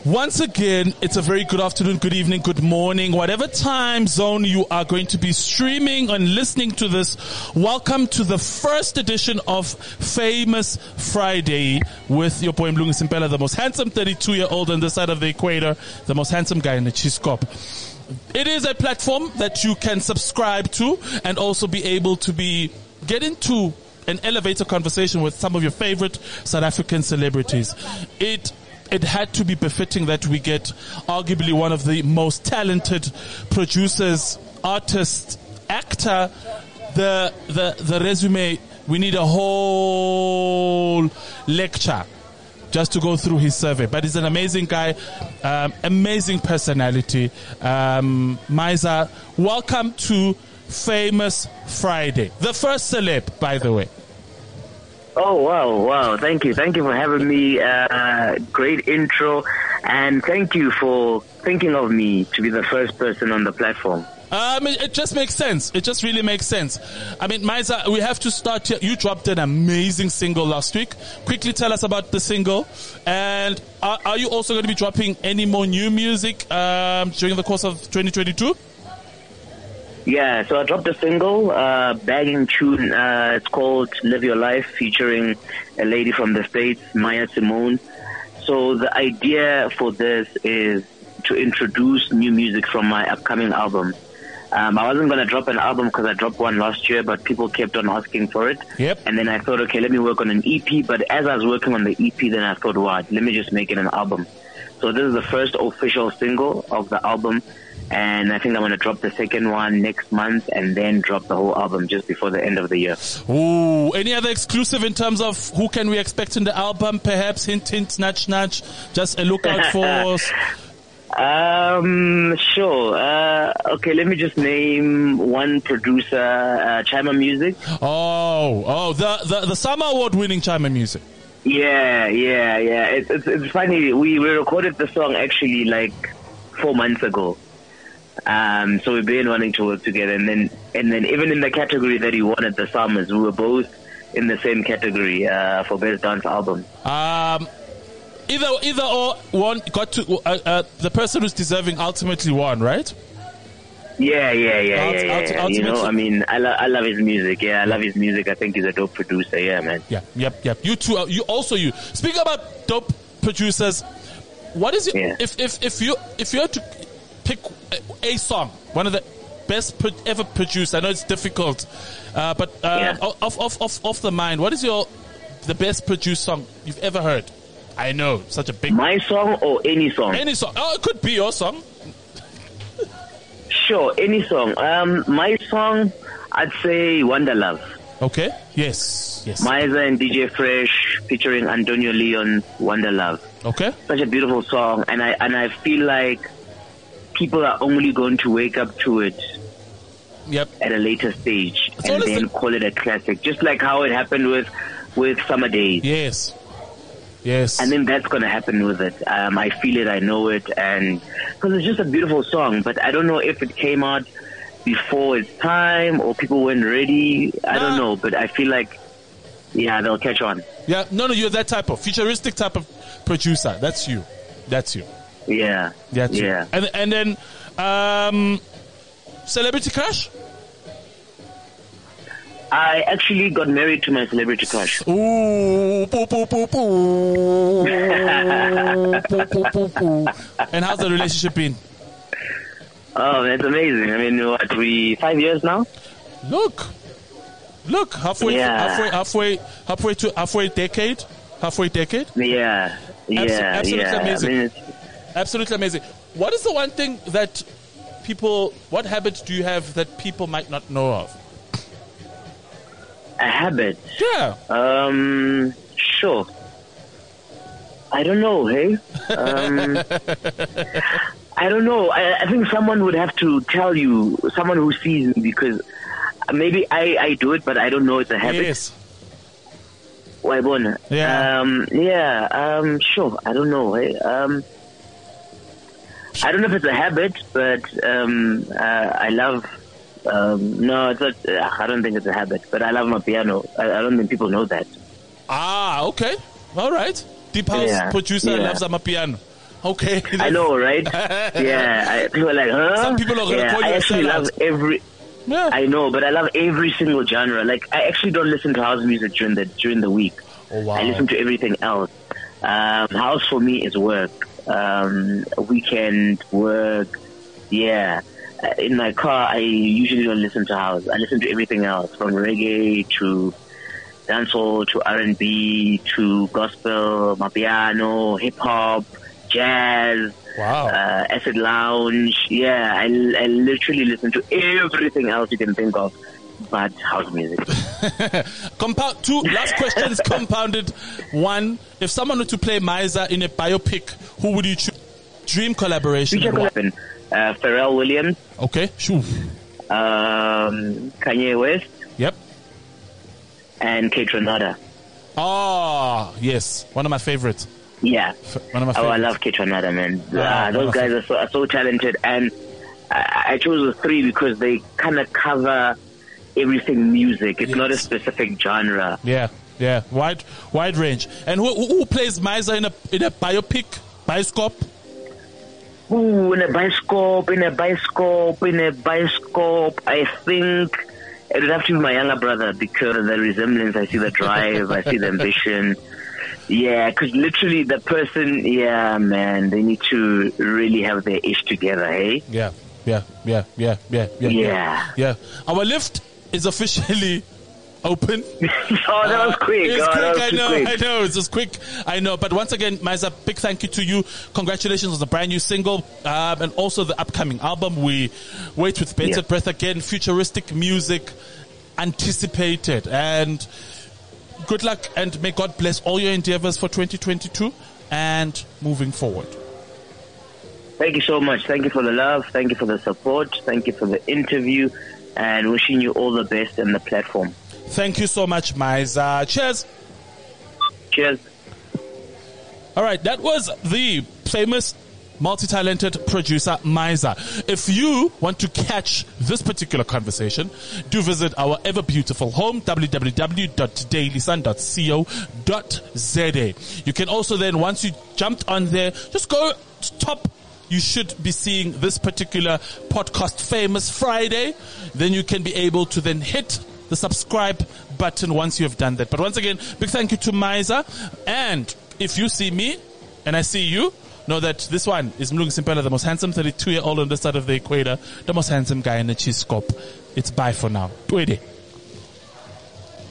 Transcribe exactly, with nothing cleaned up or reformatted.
Once again, it's a very good afternoon, good evening, good morning, whatever time zone you are going to be streaming and listening to this. Welcome to the first edition of Famous Friday with your boy Mlungu Simpela, the most handsome thirty-two-year-old on this side of the equator, the most handsome guy in the Chiscop. It is a platform that you can subscribe to and also be able to be get into an elevator conversation with some of your favorite South African celebrities. It It had to be befitting that we get arguably one of the most talented producers, artist, actor, the, the, the resume. We need a whole lecture just to go through his survey. But he's an amazing guy, um, amazing personality. Um, Maiza, welcome to Famous Friday. The first celeb, by the way. Oh, wow, wow. Thank you. Thank you for having me. Uh, great intro. And thank you for thinking of me to be the first person on the platform. Um, it, it just makes sense. It just really makes sense. I mean, Maiza, we have to start here. You dropped an amazing single last week. Quickly tell us about the single. And are, are you also going to be dropping any more new music um, during the course of twenty twenty-two? Yeah, so I dropped a single, uh, banging tune. Uh, it's called Live Your Life, featuring a lady from the States, Maya Simone. So the idea for this is to introduce new music from my upcoming album. Um, I wasn't going to drop an album because I dropped one last year, but people kept on asking for it. Yep. And then I thought, okay, let me work on an E P. But as I was working on the E P, then I thought, wow, let me just make it an album. So this is the first official single of the album. And I think I'm going to drop the second one next month and then drop the whole album just before the end of the year. Ooh, any other exclusive in terms of who can we expect in the album? Perhaps hint, hint, snatch, snatch. Just a lookout for... um, sure. Uh, okay, let me just name one producer, uh, Chima Music. Oh, oh, the, the, the Summer Award winning Chima Music. Yeah, yeah, yeah. It's, it's, it's funny. We, we recorded the song actually like four months ago. Um, so we've been wanting to work together, and then and then even in the category that he won at the Summers, we were both in the same category uh, for best dance album. Um, either either or one got to uh, uh, the person who's deserving ultimately won, right? Yeah, yeah, yeah, Ult- yeah. yeah, ult- yeah. You know, I mean, I, lo- I love his music. Yeah, I love his music. I think he's a dope producer. Yeah, man. Yeah, yep, yep. You too. Uh, you also you. Speaking about dope producers, what is it? Yeah. If if if you if you had to pick a song, one of the best pro- ever produced. I know it's difficult, uh, but uh, yeah. off, off, off, off the mind, what is your the best produced song you've ever heard? I know, such a big... My song or any song? Any song. Oh, it could be your song. Sure, any song. Um, my song, I'd say Wonder Love. Okay, yes, yes. Maiza and D J Fresh featuring Antonio Leon, Wonder Love. Okay. Such a beautiful song, and I and I feel like people are only going to wake up to it yep. at a later stage That's and then the... call it a classic, just like how it happened with with Summer Days. Yes, yes. And then that's going to happen with it. Um, I feel it, I know it, and because it's just a beautiful song. But I don't know if it came out before its time or people weren't ready. I nah. don't know, but I feel like yeah, they'll catch on. Yeah, no, no, you're that type of futuristic type of producer. That's you. That's you. Yeah. That's yeah. You. And and then um celebrity crush? I actually got married to my celebrity crush. Ooh, poo, poo, poo, poo. poo, poo, poo, poo. And how's the relationship been? Oh, that's amazing. I mean, what, we five years now? Look. Look, halfway yeah. halfway halfway halfway to halfway decade. Halfway decade? Yeah. Yeah. Absol- absolutely yeah. amazing. I mean, absolutely amazing. What is the one thing that people, what habits do you have that people might not know of? A habit? Yeah. Um, sure. I don't know, hey? Um, I don't know. I, I think someone would have to tell you, someone who sees me, because maybe I, I do it, but I don't know it's a habit. Yes. Waibona. Yeah. Um, yeah, um, sure. I don't know, hey? Um, I don't know if it's a habit, but um, uh, I love... Um, no, it's not, uh, I don't think it's a habit, but I love my piano. I, I don't think people know that. Ah, okay. All right. Deep house yeah. producer yeah. loves Amapiano. Okay. I know, right? Yeah. I, people are like, huh? Some people are going to yeah, call you I a actually sellout. love every... Yeah. I know, but I love every single genre. Like, I actually don't listen to house music during the during the week. Oh, wow. I listen to everything else. Um, house for me is work. Um, weekend work. Yeah. Uh, In my car, I usually don't listen to house. I listen to everything else, from reggae to dancehall to R and B to gospel, mapiano, hip hop, jazz. Wow. Uh, acid lounge. Yeah, I, I literally listen to everything else you can think of but house music. Compound two last questions compounded. One, if someone were to play Miser in a biopic, who would you choose? Dream collaboration. Future Weapon, uh, Pharrell Williams, Okay, sure. um, Kanye West, Yep. and Kate Renata. Oh, yes. One of my favorites. Yeah. F- One of my Oh, I favorites. love Kate Renata, man. Ah, Ah, those wonderful. guys are so, are so talented, and I, I chose the three because they kind of cover everything music. It's not a Yes. specific genre. Yeah, yeah. Wide wide range. And who who who plays Miser in a in a biopic? Bioscope? Ooh, in a bioscope, in a bioscope, in a bioscope, I think it would have to be my younger brother because of the resemblance. I see the drive, I see the ambition. Yeah, because literally the person, yeah, man, they need to really have their ish together, hey? Yeah, yeah, yeah, yeah, yeah, yeah. Yeah. Yeah. Our lift is officially open. Oh, that was quick. It's oh, quick, that was I too know, quick. I know. It's just quick, I know. But once again, Miser, big thank you to you. Congratulations on the brand new single, um, and also the upcoming album. We wait with bated Yeah. breath again. Futuristic music, anticipated, and good luck. And may God bless all your endeavors for twenty twenty-two and moving forward. Thank you so much. Thank you for the love. Thank you for the support. Thank you for the interview. And wishing you all the best in the platform. Thank you so much, Miser. Cheers. Cheers. All right, that was the famous multi-talented producer Miser. If you want to catch this particular conversation, do visit our ever beautiful home, w w w dot daily sun dot co dot z a. You can also then, once you jumped on there, just go to top. You should be seeing this particular podcast, Famous Friday. Then you can be able to then hit the subscribe button once you have done that. But once again, big thank you to Miser. And if you see me and I see you, know that this one is Mlungu Simpela, the most handsome thirty-two-year-old on this side of the equator, the most handsome guy in the cheese scope. It's bye for now. Twede.